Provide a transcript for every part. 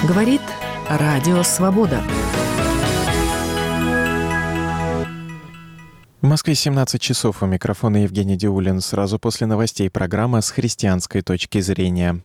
Говорит Радио Свобода. В Москве 17 часов. У микрофона Евгений Диулин. Сразу после новостей программа «С христианской точки зрения».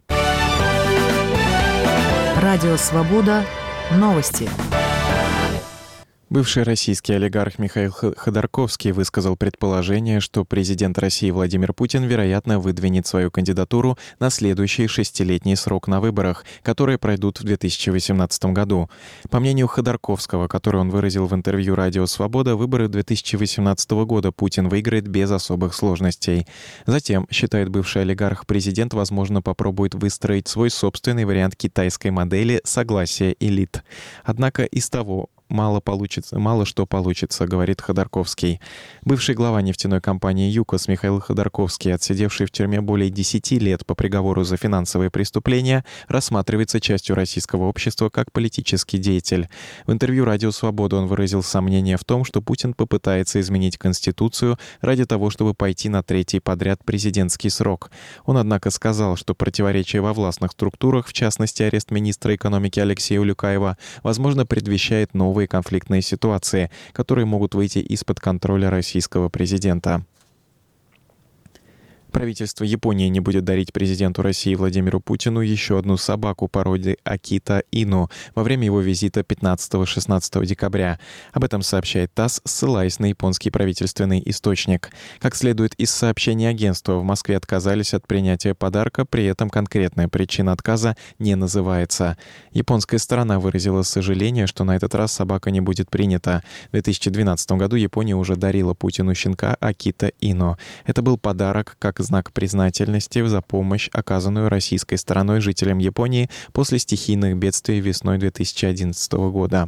Радио Свобода. Новости. Бывший российский олигарх Михаил Ходорковский высказал предположение, что президент России Владимир Путин, вероятно, выдвинет свою кандидатуру на следующий 6-летний срок на выборах, которые пройдут в 2018 году. По мнению Ходорковского, который он выразил в интервью «Радио Свобода», выборы 2018 года Путин выиграет без особых сложностей. Затем, считает бывший олигарх, президент, возможно, попробует выстроить свой собственный вариант китайской модели согласия элит. Однако из того, мало что получится, говорит Ходорковский. Бывший глава нефтяной компании «ЮКОС» Михаил Ходорковский, отсидевший в тюрьме более 10 лет по приговору за финансовые преступления, рассматривается частью российского общества как политический деятель. В интервью «Радио Свобода» он выразил сомнение в том, что Путин попытается изменить Конституцию ради того, чтобы пойти на третий подряд президентский срок. Он, однако, сказал, что противоречие во властных структурах, в частности арест министра экономики Алексея Улюкаева, возможно, предвещает новые конфликтные ситуации, которые могут выйти из-под контроля российского президента. Правительство Японии не будет дарить президенту России Владимиру Путину еще одну собаку породы Акита Ину во время его визита 15-16 декабря. Об этом сообщает ТАСС, ссылаясь на японский правительственный источник. Как следует из сообщения агентства, в Москве отказались от принятия подарка, при этом конкретная причина отказа не называется. Японская сторона выразила сожаление, что на этот раз собака не будет принята. В 2012 году Япония уже дарила Путину щенка Акита Ину. Это был подарок как знак признательности за помощь, оказанную российской стороной жителям Японии после стихийных бедствий весной 2011 года.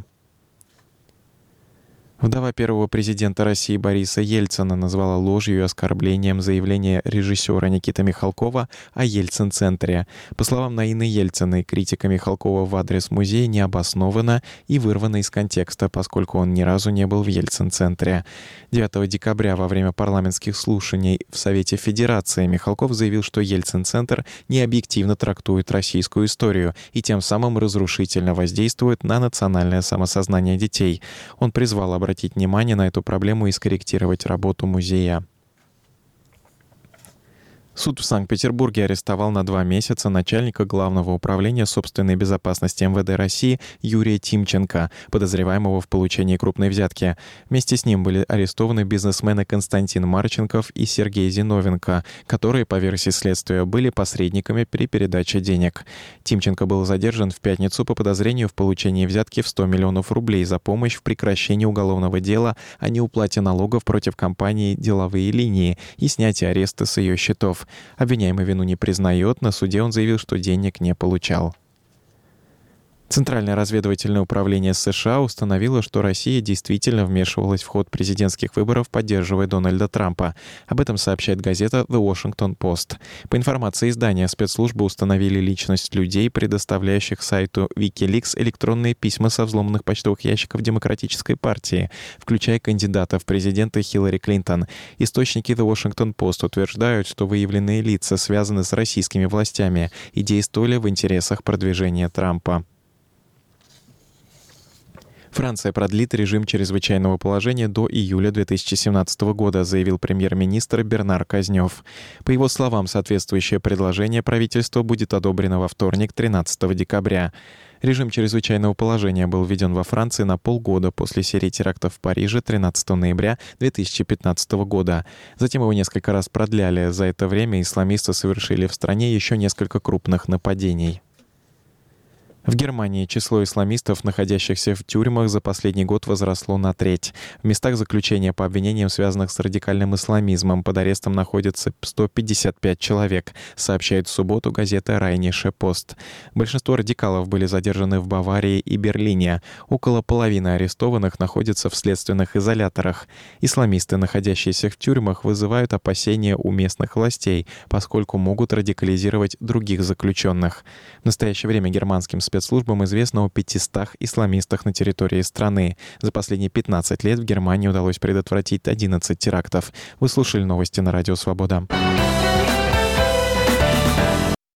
Вдова первого президента России Бориса Ельцина назвала ложью и оскорблением заявление режиссера Никиты Михалкова о Ельцин-центре. По словам Наины Ельциной, критика Михалкова в адрес музея необоснована и вырвана из контекста, поскольку он ни разу не был в Ельцин-центре. 9 декабря во время парламентских слушаний в Совете Федерации Михалков заявил, что Ельцин-центр необъективно трактует российскую историю и тем самым разрушительно воздействует на национальное самосознание детей. Он призвал обратить внимание на эту проблему и скорректировать работу музея. Суд в Санкт-Петербурге арестовал на 2 месяца начальника Главного управления собственной безопасности МВД России Юрия Тимченко, подозреваемого в получении крупной взятки. Вместе с ним были арестованы бизнесмены Константин Марченков и Сергей Зиновенко, которые, по версии следствия, были посредниками при передаче денег. Тимченко был задержан в пятницу по подозрению в получении взятки в 100 миллионов рублей за помощь в прекращении уголовного дела о неуплате налогов против компании «Деловые линии» и снятии ареста с ее счетов. Обвиняемый вину не признает, на суде он заявил, что денег не получал. Центральное разведывательное управление США установило, что Россия действительно вмешивалась в ход президентских выборов, поддерживая Дональда Трампа. Об этом сообщает газета The Washington Post. По информации издания, спецслужбы установили личность людей, предоставляющих сайту WikiLeaks электронные письма со взломанных почтовых ящиков Демократической партии, включая кандидата в президенты Хиллари Клинтон. Источники The Washington Post утверждают, что выявленные лица связаны с российскими властями и действовали в интересах продвижения Трампа. Франция продлит режим чрезвычайного положения до июля 2017 года, заявил премьер-министр Бернар Казнёв. По его словам, соответствующее предложение правительства будет одобрено во вторник, 13 декабря. Режим чрезвычайного положения был введен во Франции на полгода после серии терактов в Париже 13 ноября 2015 года. Затем его несколько раз продляли. За это время исламисты совершили в стране еще несколько крупных нападений. В Германии число исламистов, находящихся в тюрьмах, за последний год возросло на треть. В местах заключения по обвинениям, связанных с радикальным исламизмом, под арестом находится 155 человек, сообщает в субботу газета Rheinische Post. Большинство радикалов были задержаны в Баварии и Берлине. Около половины арестованных находятся в следственных изоляторах. Исламисты, находящиеся в тюрьмах, вызывают опасения у местных властей, поскольку могут радикализировать других заключенных. В настоящее время германским спецслужбам известно о 500 исламистах на территории страны. За последние 15 лет в Германии удалось предотвратить 11 терактов. Вы слушали новости на Радио Свобода.